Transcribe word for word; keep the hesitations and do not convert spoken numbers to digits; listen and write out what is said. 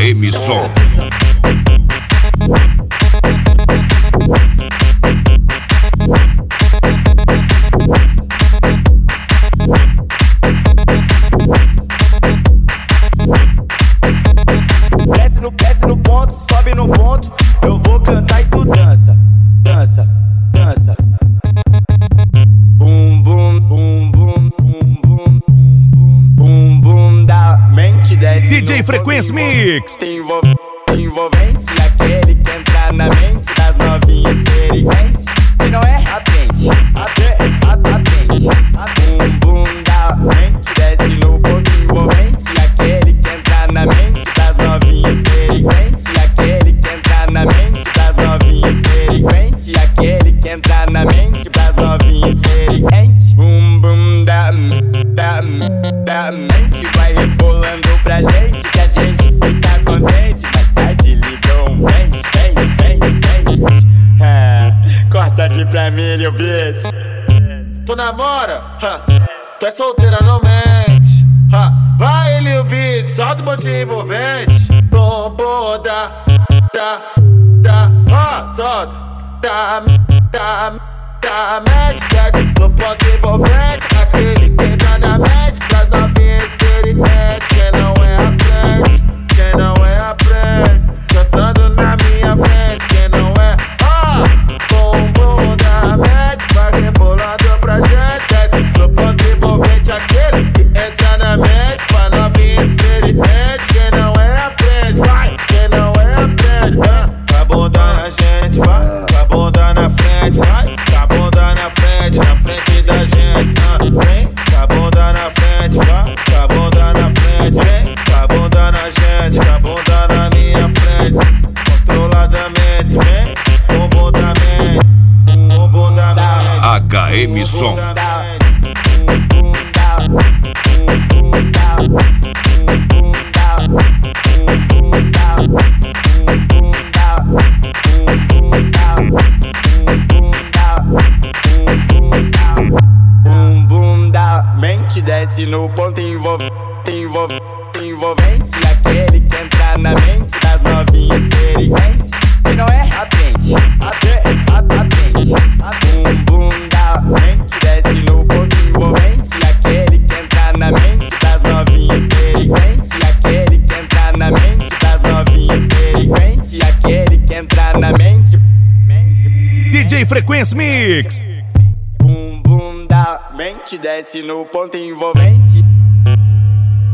M Som. Desce no, desce no ponto, sobe no ponto. Eu vou cantar e tu dança, dança, dança. Bum, bum, bum, bum, bum, bum, bum, bum, bum da mente desce. D J Frequência Mix. Envol envolvente, aquele que entra na mente das novinhas experientes. E não é aprende, aprende, aprende. Bum, bum da mente desce no ponto envolvente, aquele que entra na mente das novinhas experientes. Aquele que entra na mente das novinhas experientes. Aquele que entra na mente das novinhas experientes. Bum, bum da, da, da mente vai rebolando pra gente, que a gente fica contente. Mais tarde ligou um pente, pente, pente, pente. É, corta aqui pra mim, Lil Beat. Tu namora? Ha. Se tu é solteira, não mente. Ha. Vai, Lil Beat, solta o monte envolvente. Bom, bom, dá, dá, dá. Ó, solta. Dá, dá, dá. Mete, desce no ponto envolvente. Aquele que entra na mente das novinhas experientes. Quem não é aprende, quem não é aprende. Dançando na minha frente, quem não é. Ó, bom, bom, dá. Mete, vai rebolando pra gente. Desce no ponto envolvente. Aquele que entra na mente pra novinha experiente. Quem não é aprende, vai. Quem não é aprende, ah. Com a bunda na gente, vai. Com a bunda na frente, vai. Com a bunda na frente, na frente da gente, ah. Vem, com a bunda na frente, vai. Com a bunda na frente, vem. Com a bunda na gente, com a bunda na minha frente. Controladamente, vem. Bumbum da mente, bumbum da mente. H M Som. Bum, bum da mente desce no ponto envolvente, envolvente, envolvente. Aquele que entra na mente das novinhas experientes. E não é aprende, aprende, aprende. Bum, bum da mente desce no ponto envolvente. Aquele que entra na mente das novinhas experientes. Aquele que entra na mente das novinhas experientes. Aquele que entra na mente. D J Frequência Mix. Bum, bum da mente desce no ponto envolvente.